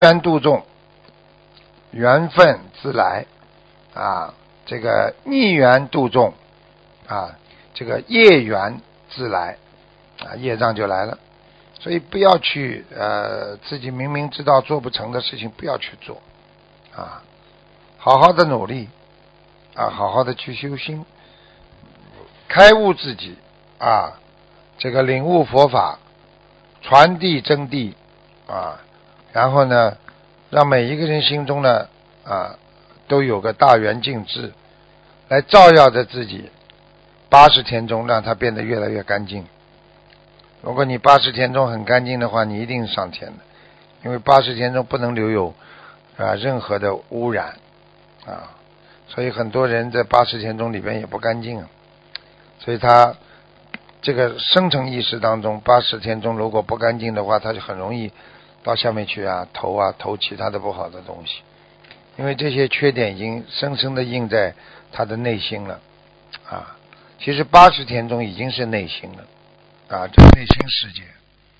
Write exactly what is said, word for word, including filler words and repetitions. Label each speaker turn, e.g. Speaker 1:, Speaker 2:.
Speaker 1: 缘度众，缘分自来啊，这个逆缘度众啊，这个业缘自来啊，业障就来了。所以不要去呃，自己明明知道做不成的事情不要去做啊，好好的努力啊，好好的去修心，开悟自己啊，这个领悟佛法，传递真谛啊，然后呢，让每一个人心中呢啊都有个大圆镜智来照耀着自己，八十天中让它变得越来越干净。如果你八十天中很干净的话，你一定上天的，因为八十天中不能留有啊任何的污染啊，所以很多人在八十天中里边也不干净啊，所以他这个深层意识当中，八十天中如果不干净的话，他就很容易到下面去啊，投啊投其他的不好的东西，因为这些缺点已经深深的印在他的内心了啊。其实八十天中已经是内心了啊，这个内心世界。